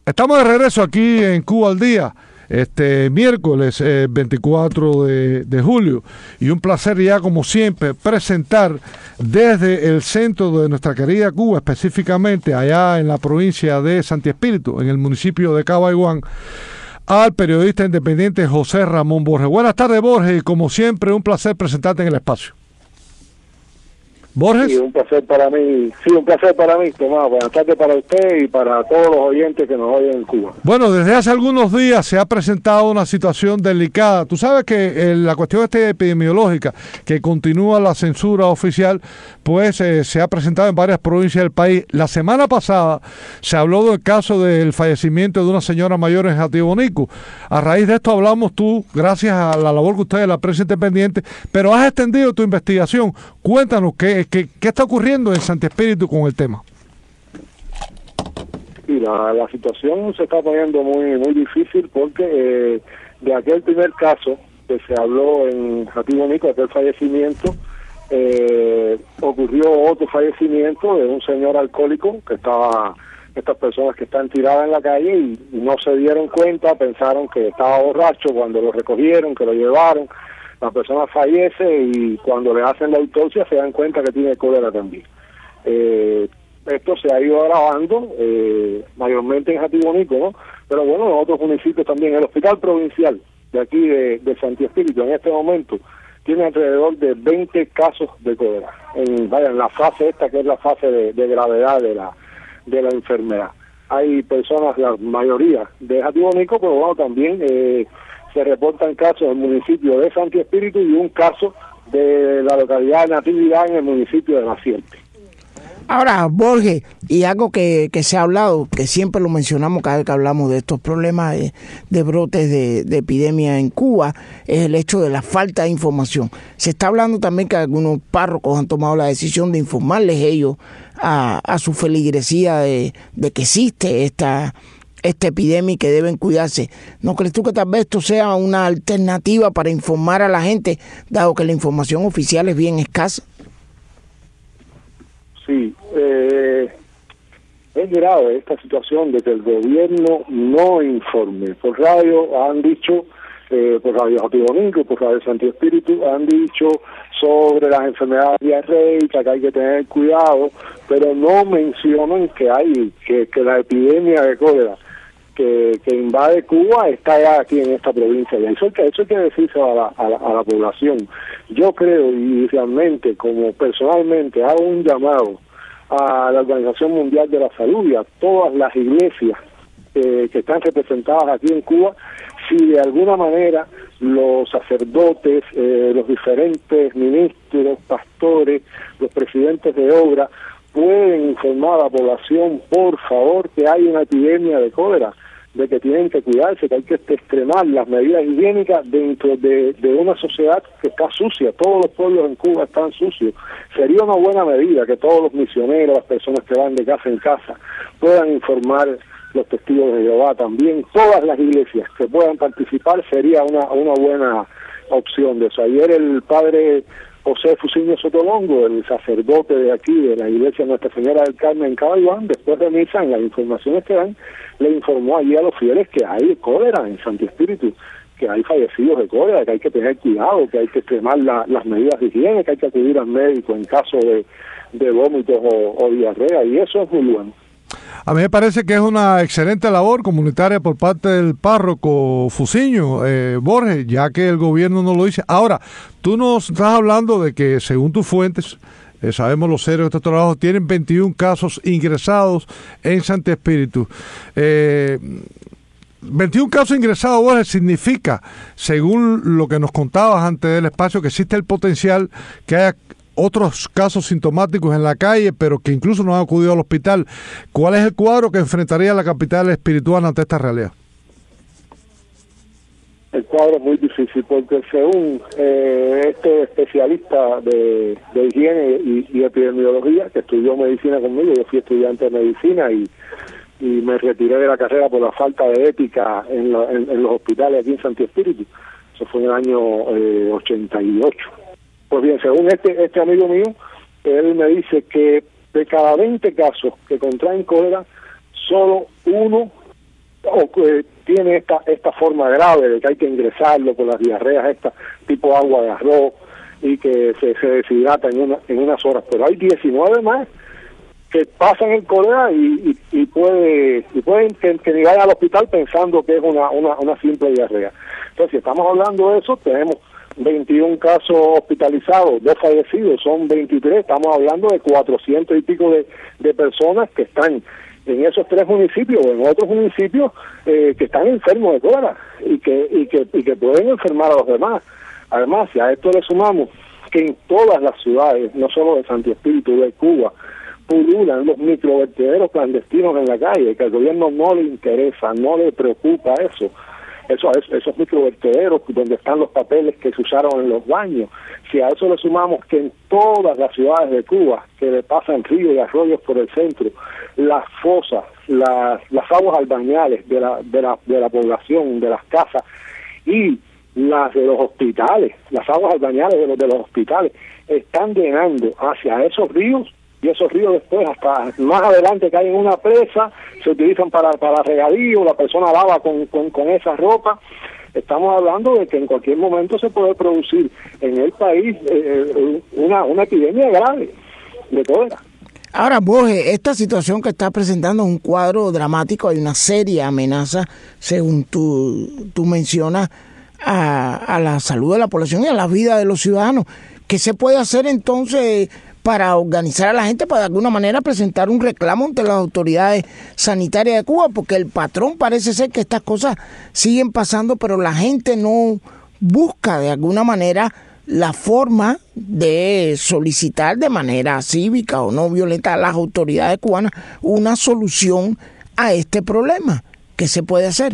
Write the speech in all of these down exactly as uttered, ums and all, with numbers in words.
Estamos de regreso aquí en Cuba al Día, este miércoles eh, veinticuatro de, de julio, y un placer ya como siempre presentar desde el centro de nuestra querida Cuba, específicamente allá en la provincia de Santi Espíritu, en el municipio de Cabaiguán, al periodista independiente José Ramón Borges. Buenas tardes, Borges, y como siempre un placer presentarte en el espacio. Borges. Sí, un placer para mí, sí, un placer para mí, Tomás. Buenas tardes para usted y para todos los oyentes que nos oyen en Cuba. Bueno, desde hace algunos días se ha presentado una situación delicada. Tú sabes que eh, la cuestión esta epidemiológica, que continúa la censura oficial, pues eh, se ha presentado en varias provincias del país. La semana pasada se habló del caso del fallecimiento de una señora mayor en Jatibonico. A raíz de esto hablamos tú, gracias a la labor que usted de la prensa independiente, pero has extendido tu investigación. Cuéntanos qué ¿Qué, ¿Qué está ocurriendo en Santi Espíritu con el tema? Sí, la, la situación se está poniendo muy muy difícil porque eh, de aquel primer caso que se habló en Jatibonico, aquel fallecimiento, eh, ocurrió otro fallecimiento de un señor alcohólico que estaba, estas personas que están tiradas en la calle y no se dieron cuenta, pensaron que estaba borracho cuando lo recogieron, que lo llevaron. La persona fallece y cuando le hacen la autopsia se dan cuenta que tiene cólera también. Eh, esto se ha ido agravando, eh, mayormente en Jatibonico, ¿no? Pero bueno, en otros municipios también. El hospital provincial de aquí de, de Santi Espíritu en este momento tiene alrededor de veinte casos de cólera. En, vaya, en la fase esta que es la fase de, de gravedad de la, de la enfermedad. Hay personas, la mayoría de Jatibonico, pero bueno, también... Eh, se reportan casos en el municipio de Santi Espíritu y un caso de la localidad de Natividad en el municipio de Naciente. Ahora, Borges, y algo que, que se ha hablado, que siempre lo mencionamos cada vez que hablamos de estos problemas de, de brotes de, de epidemia en Cuba, es el hecho de la falta de información. Se está hablando también que algunos párrocos han tomado la decisión de informarles ellos a, a su feligresía de, de que existe esta esta epidemia y que deben cuidarse. ¿No crees tú que tal vez esto sea una alternativa para informar a la gente, dado que la información oficial es bien escasa? Sí, eh, es grave esta situación de que el gobierno no informe. Por radio han dicho, eh, por Radio Jatibonico, por Radio Santi Espíritu, han dicho sobre las enfermedades diarreicas, que hay que tener cuidado, pero no mencionan que hay, que, que la epidemia de cólera Que, que invade Cuba está ya aquí en esta provincia, y eso, eso hay que decirse a la, a, la, a la población. Yo creo, y realmente, como personalmente, hago un llamado a la Organización Mundial de la Salud y a todas las iglesias eh, que están representadas aquí en Cuba, si de alguna manera los sacerdotes, eh, los diferentes ministros, pastores, los presidentes de obra, pueden informar a la población, por favor, que hay una epidemia de cólera, de que tienen que cuidarse, que hay que extremar las medidas higiénicas dentro de, de una sociedad que está sucia. Todos los pueblos en Cuba están sucios. Sería una buena medida que todos los misioneros, las personas que van de casa en casa, puedan informar, los testigos de Jehová también, todas las iglesias que puedan participar, sería una, una buena opción de eso. Ayer el padre José Fusiño Sotolongo, el sacerdote de aquí, de la iglesia Nuestra Señora del Carmen en Cabaiguán, después de misa, en las informaciones que dan, le informó allí a los fieles que hay cólera en Santi Espíritu, que hay fallecidos de cólera, que hay que tener cuidado, que hay que extremar la, las medidas de higiene, que hay que acudir al médico en caso de, de vómitos o, o diarrea, y eso es muy bueno. A mí me parece que es una excelente labor comunitaria por parte del párroco Fusiño, eh, Borges, ya que el gobierno no lo dice. Ahora, tú nos estás hablando de que, según tus fuentes, eh, sabemos los serios de estos trabajos, tienen veintiún casos ingresados en Santi Espíritu. Eh, veintiún casos ingresados, Borges, significa, según lo que nos contabas antes del espacio, que existe el potencial que haya otros casos sintomáticos en la calle, pero que incluso no han acudido al hospital. ¿Cuál es el cuadro que enfrentaría la capital espiritual ante esta realidad? El cuadro es muy difícil porque según eh, este especialista de, de higiene y, y epidemiología, que estudió medicina conmigo, yo fui estudiante de medicina y, y me retiré de la carrera por la falta de ética en, la, en, en los hospitales aquí en Santi Espíritu. Eso fue en el año eh, ochenta y ocho. Pues bien, según este este amigo mío, él me dice que de cada veinte casos que contraen cólera, solo uno o eh, tiene esta esta forma grave de que hay que ingresarlo por las diarreas, esta tipo agua de arroz, y que se, se deshidrata en, una, en unas horas. Pero hay diecinueve más que pasan el cólera y, y, y, puede, y pueden que, que ni vayan al hospital pensando que es una, una, una simple diarrea. Entonces, si estamos hablando de eso, tenemos veintiún casos hospitalizados, dos fallecidos, son veintitrés, estamos hablando de cuatrocientos y pico de, de personas que están en esos tres municipios o en otros municipios eh, que están enfermos de cólera y que, y, que, y que pueden enfermar a los demás. Además, si a esto le sumamos que en todas las ciudades, no solo de Santi Espíritu, de Cuba, pululan los microvertederos clandestinos en la calle, que al gobierno no le interesa, no le preocupa eso. Eso, esos microvertederos donde están los papeles que se usaron en los baños. Si a eso le sumamos que en todas las ciudades de Cuba, que le pasan ríos y arroyos por el centro, las fosas, las, las aguas albañales de la, de la, de la población, de las casas, y las de los hospitales, las aguas albañales de los, de los hospitales, están llenando hacia esos ríos, y esos ríos después, hasta más adelante, caen en una presa, se utilizan para, para regadío, la persona lava con, con, con esa ropa. Estamos hablando de que en cualquier momento se puede producir en el país eh, una, una epidemia grave de cólera. Ahora, Borges, esta situación que está presentando es un cuadro dramático, hay una seria amenaza, según tú, tú mencionas, a, a la salud de la población y a la vida de los ciudadanos. ¿Qué se puede hacer entonces para organizar a la gente, para de alguna manera presentar un reclamo ante las autoridades sanitarias de Cuba? Porque el patrón parece ser que estas cosas siguen pasando, pero la gente no busca de alguna manera la forma de solicitar de manera cívica o no violenta a las autoridades cubanas una solución a este problema. ¿Qué se puede hacer?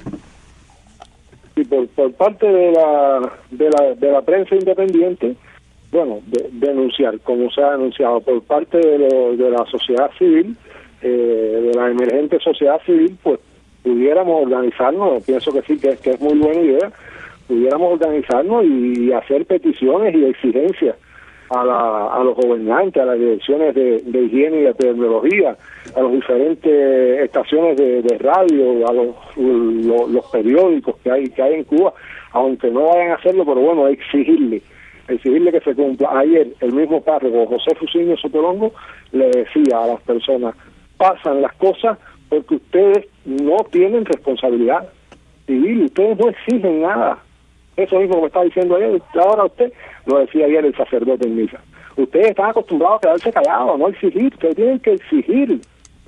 Y por, por parte de la, de la de la prensa independiente, bueno, de, denunciar, como se ha denunciado, por parte de, lo, de la sociedad civil, eh, de la emergente sociedad civil, pues pudiéramos organizarnos, pienso que sí, que, que es muy buena idea, pudiéramos organizarnos y hacer peticiones y exigencias a, la, a los gobernantes, a las direcciones de, de higiene y de epidemiología, a las diferentes estaciones de, de radio, a los, los, los periódicos que hay que hay en Cuba, aunque no vayan a hacerlo, pero bueno, exigirle, exigirle que se cumpla. Ayer el mismo párroco José Fusiño Sotolongo le decía a las personas: pasan las cosas porque ustedes no tienen responsabilidad civil, ustedes no exigen nada. Eso mismo que me está diciendo ayer, ahora usted, lo decía ayer el sacerdote en misa. Ustedes están acostumbrados a quedarse callados, no exigir, ustedes tienen que exigir.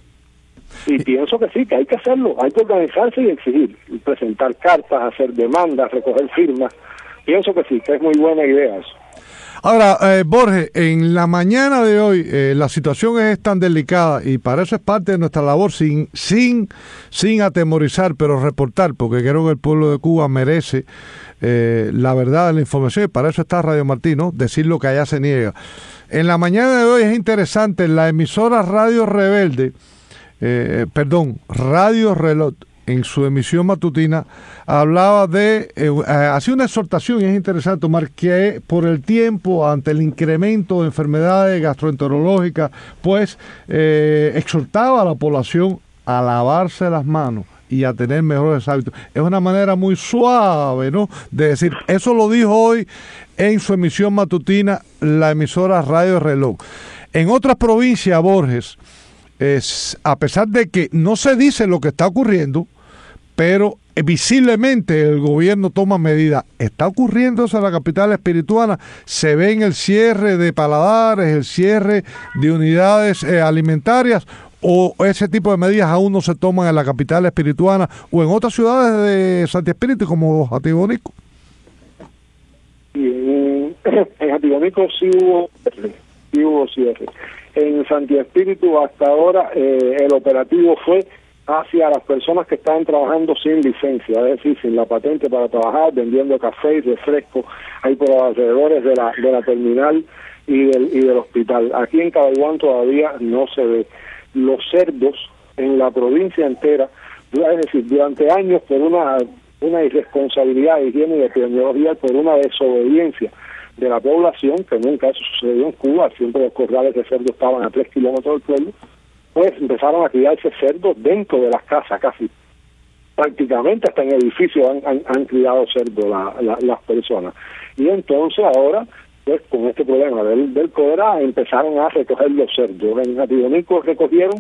Y pienso que sí, que hay que hacerlo, hay que organizarse y exigir, y presentar cartas, hacer demandas, recoger firmas. Pienso que sí, que es muy buena idea eso. Ahora, eh, Borges, en la mañana de hoy eh, la situación es tan delicada y para eso es parte de nuestra labor, sin sin sin atemorizar, pero reportar, porque creo que el pueblo de Cuba merece eh, la verdad de la información y para eso está Radio Martí, ¿no? Decir lo que allá se niega. En la mañana de hoy es interesante, la emisora Radio Rebelde, eh, perdón, Radio Reloj, en su emisión matutina, hablaba de, eh, hacía una exhortación, y es interesante tomar que por el tiempo, ante el incremento de enfermedades gastroenterológicas, pues eh, exhortaba a la población a lavarse las manos y a tener mejores hábitos. Es una manera muy suave, ¿no?, de decir, eso lo dijo hoy en su emisión matutina la emisora Radio Reloj. En otras provincias, Borges, es, a pesar de que no se dice lo que está ocurriendo, pero visiblemente el gobierno toma medidas. ¿Está ocurriendo eso en la capital espirituana? ¿Se ve en el cierre de paladares, el cierre de unidades eh, alimentarias? ¿O ese tipo de medidas aún no se toman en la capital espirituana o en otras ciudades de Santi Espíritu como Jatibonico? Sí, en, en Jatibonico sí hubo, sí hubo cierre. En Santi Espíritu hasta ahora eh, el operativo fue hacia las personas que estaban trabajando sin licencia, es decir, sin la patente para trabajar, vendiendo café y refresco ahí por los alrededores de la de la terminal y del y del hospital. Aquí en Cabaiguán todavía no se ve. Los cerdos en la provincia entera, es decir, durante años por una una irresponsabilidad de higiene y de epidemiología, por una desobediencia de la población, que nunca eso sucedió en Cuba, siempre los corrales de cerdos estaban a tres kilómetros del pueblo, pues empezaron a criarse cerdos dentro de las casas casi. prácticamente hasta en edificios han, han, han criado cerdo la, la, las personas. Y entonces ahora, pues con este problema del, del cólera, empezaron a recoger los cerdos. En Atibomico recogieron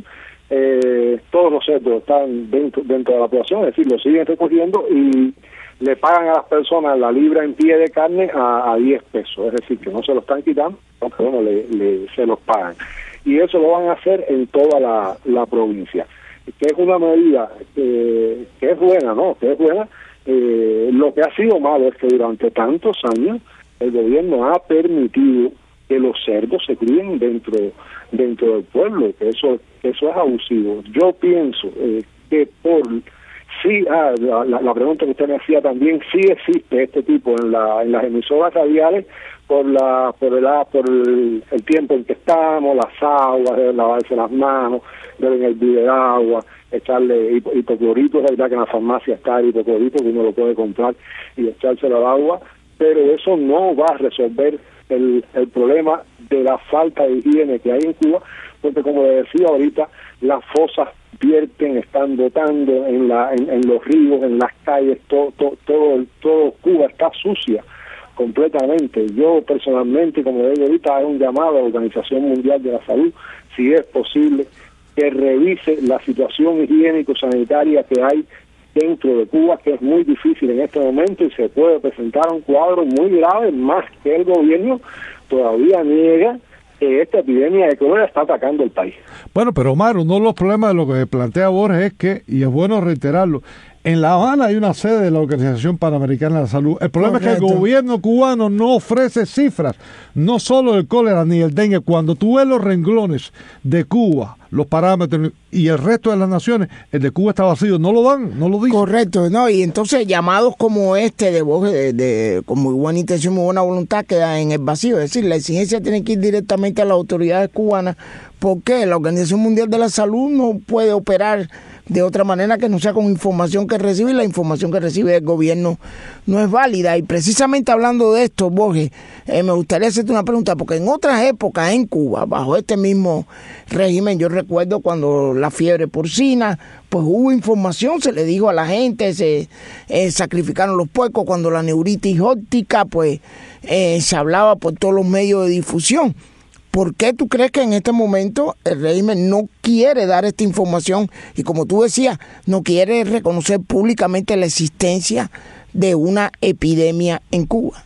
eh, todos los cerdos, están dentro, dentro de la población, es decir, los siguen recogiendo y le pagan a las personas la libra en pie de carne a, a diez pesos, es decir, que no se lo están quitando, aunque bueno, le, le, se los pagan. Y eso lo van a hacer en toda la, la provincia, que es una medida eh, que es buena, ¿no? Que es buena. Eh, lo que ha sido malo es que durante tantos años el gobierno ha permitido que los cerdos se críen dentro dentro del pueblo, que eso, que eso es abusivo. Yo pienso eh, que por... Sí, ah, la, la pregunta que usted me hacía también, sí existe este tipo en, la, en las emisoras radiales por la por el por el, el tiempo en que estamos, las aguas, deben lavarse las manos, deben hervir el agua, echarle hip, hipoclorito, es verdad que en la farmacia está el hipoclorito que uno lo puede comprar y echárselo al agua, pero eso no va a resolver el, el problema de la falta de higiene que hay en Cuba, porque como le decía ahorita, las fosas vierten, están botando en la en, en los ríos, en las calles, todo todo todo, todo Cuba está sucia completamente. Yo personalmente, como digo ahorita, hago un llamado a la Organización Mundial de la Salud, si es posible, que revise la situación higiénico-sanitaria que hay dentro de Cuba, que es muy difícil en este momento y se puede presentar un cuadro muy grave, más que el gobierno todavía niega que esta epidemia de cólera está atacando el país. Bueno, pero Omar, uno de los problemas de lo que plantea Borges es que, y es bueno reiterarlo, en La Habana hay una sede de la Organización Panamericana de la Salud. El problema Correcto. es que el gobierno cubano no ofrece cifras, no solo del cólera ni el dengue. Cuando tú ves los renglones de Cuba, los parámetros y el resto de las naciones, el de Cuba está vacío, no lo dan, no lo dicen. Correcto, no, y entonces llamados como este de Borges, de, de, con muy buena intención, muy buena voluntad, quedan en el vacío. Es decir, la exigencia tiene que ir directamente a las autoridades cubanas, porque la Organización Mundial de la Salud no puede operar de otra manera que no sea con información que recibe, y la información que recibe el gobierno no es válida. Y precisamente hablando de esto, Borges, eh, me gustaría hacerte una pregunta, porque en otras épocas en Cuba, bajo este mismo régimen, yo recuerdo cuando la fiebre porcina, pues hubo información, se le dijo a la gente, se eh, sacrificaron los puercos, cuando la neuritis óptica, pues eh, se hablaba por todos los medios de difusión. ¿Por qué tú crees que en este momento el régimen no quiere dar esta información y, como tú decías, no quiere reconocer públicamente la existencia de una epidemia en Cuba?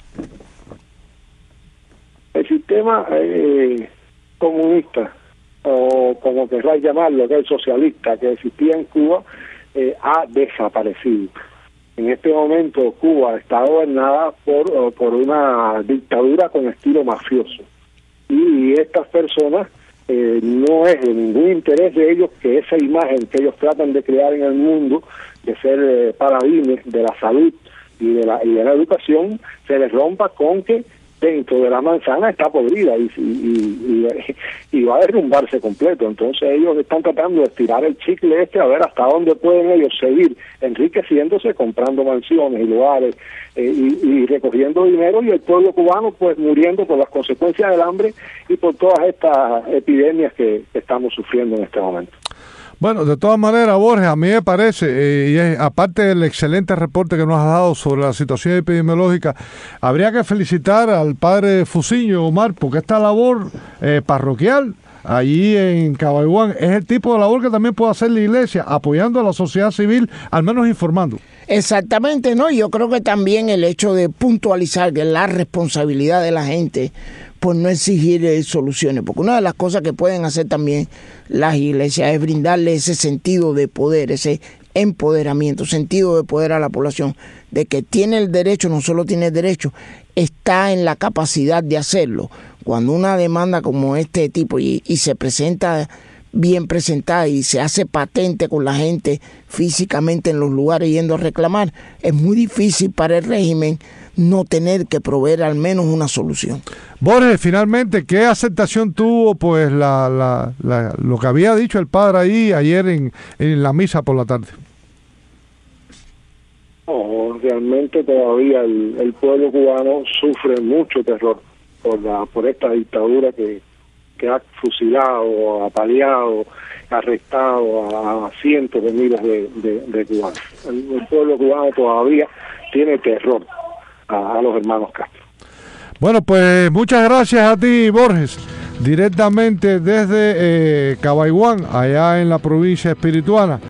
El sistema eh, comunista, o como querrás llamarlo, que es socialista, que existía en Cuba, eh, ha desaparecido. En este momento Cuba está gobernada por, por una dictadura con estilo mafioso. Y estas personas, eh, no es de ningún interés de ellos que esa imagen que ellos tratan de crear en el mundo, de ser eh, paladines de la salud y de la, y de la educación, se les rompa con que dentro de la manzana está podrida y, y, y, y, y va a derrumbarse completo. Entonces ellos están tratando de estirar el chicle este a ver hasta dónde pueden ellos seguir enriqueciéndose, comprando mansiones y lugares eh, y, y recogiendo dinero, y el pueblo cubano pues muriendo por las consecuencias del hambre y por todas estas epidemias que, que estamos sufriendo en este momento. Bueno, de todas maneras, Borges, a mí me parece, eh, y es, aparte del excelente reporte que nos has dado sobre la situación epidemiológica, habría que felicitar al padre Fusiño, Omar, porque esta labor eh, parroquial allí en Cabaiguán es el tipo de labor que también puede hacer la iglesia, apoyando a la sociedad civil, al menos informando. Exactamente, ¿no? Yo creo que también el hecho de puntualizar que la responsabilidad de la gente por no exigir eh, soluciones, porque una de las cosas que pueden hacer también las iglesias es brindarle ese sentido de poder, ese empoderamiento, sentido de poder a la población, de que tiene el derecho, no solo tiene el derecho, está en la capacidad de hacerlo. Cuando una demanda como este tipo y, y se presenta bien presentada y se hace patente con la gente físicamente en los lugares yendo a reclamar, es muy difícil para el régimen no tener que proveer al menos una solución. Borges, finalmente, ¿qué aceptación tuvo pues la, la, la, lo que había dicho el padre ahí ayer en, en la misa por la tarde? No, realmente todavía el, el pueblo cubano sufre mucho terror por la por esta dictadura que, que ha fusilado, apaleado arrestado a, a cientos de miles de, de, de cubanos. El, el pueblo cubano todavía tiene terror a, a los hermanos Castro. Bueno, pues muchas gracias a ti, Borges, directamente desde eh, Cabaiguán, allá en la provincia espirituana.